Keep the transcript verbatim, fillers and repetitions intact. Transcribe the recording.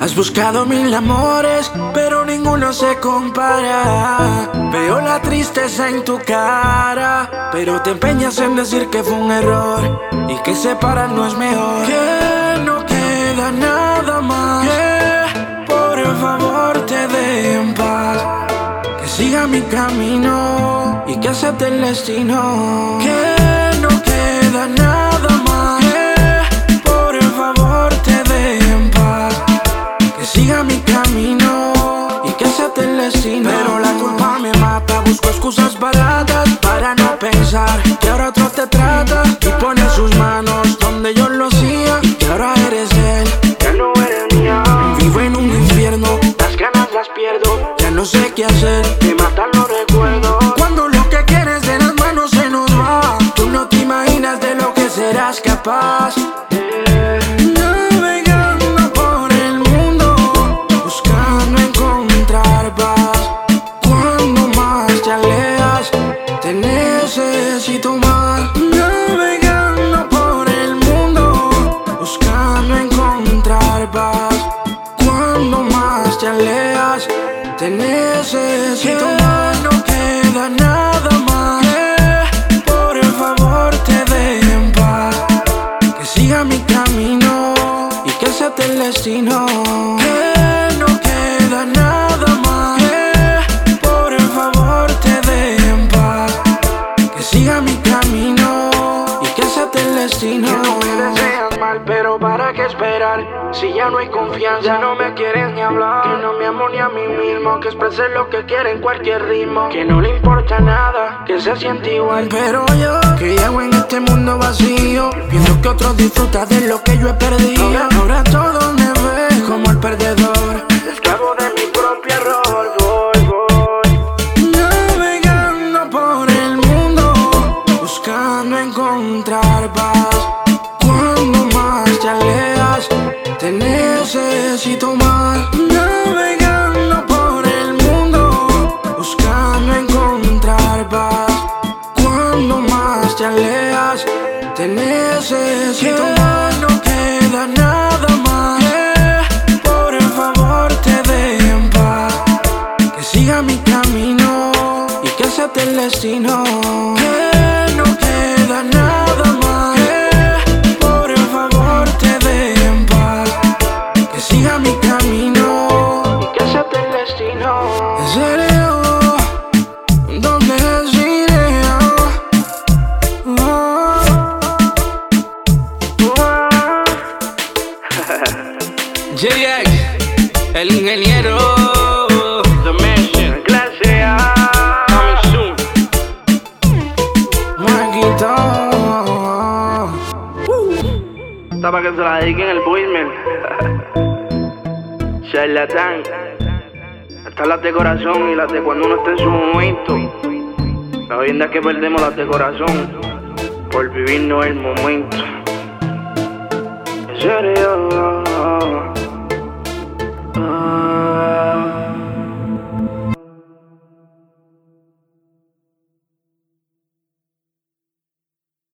Has buscado mil amores, pero ninguno se compara. Veo la tristeza en tu cara, pero te empeñas en decir que fue un error y que separar no es mejor. Que no queda nada más, que por favor te deje en paz, que siga mi camino y que acepte el destino. Que no queda nada más, que por favor te deje en paz, que siga mi camino y que acepte el destino. Pero la culpa me mata, busco excusas baratas para no pensar que ahora otro te trata y pone sus manos donde yo lo hacía, y que ahora eres él, ya no eres mía. Vivo en un infierno, las ganas las pierdo, ya no sé qué hacer, me matan los recuerdos. Cuando lo que quieres de las manos se nos va, tú no te imaginas de lo que serás capaz. Navegando por el mundo, buscando encontrar paz. Cuando más te alejas, te necesito más. Navegando por el mundo, buscando encontrar paz. Cuando más te alejas, te necesito más. No queda nada más, que por favor te deje en paz, que siga mi camino y que acepte el destino. Que no queda nada más, que por favor te deje en paz, que siga mi camino y que acepte el destino. Que no me deseas mal, pero ¿para qué esperar? Si ya no hay confianza, no me quieres ni hablar. Que no me amo ni a mí mismo, que exprese lo que quiere en cualquier ritmo. Que no le importa nada, que se siente igual. Pero yo, que llevo en este mundo vacío, viendo que otros disfrutan de lo que yo he perdido. Ahora, ahora todo me ve como el perdedor, esclavo de mi propio error. Voy, voy navegando por el mundo, buscando encontrar paz. Cuando más te alejas, te necesito más. Navegando por el mundo, buscando encontrar paz. Cuando más te alejas, te necesito más. No queda nada más, que por favor te deje en paz, que siga mi camino y que acepte el destino. Que no queda nada más, que por favor te deje en paz, que siga mi camino y que acepte el destino. En serio, ¿dónde iré? Oh, oh. J-X, el ingeniero, The Mission, clase A, coming soon. Marquito, Está para que se la dediquen el voicemail. Charlatán. Están las de corazón y las de cuando uno está en su momento. La vienda es que perdemos las de corazón por vivirnos el momento. En serio.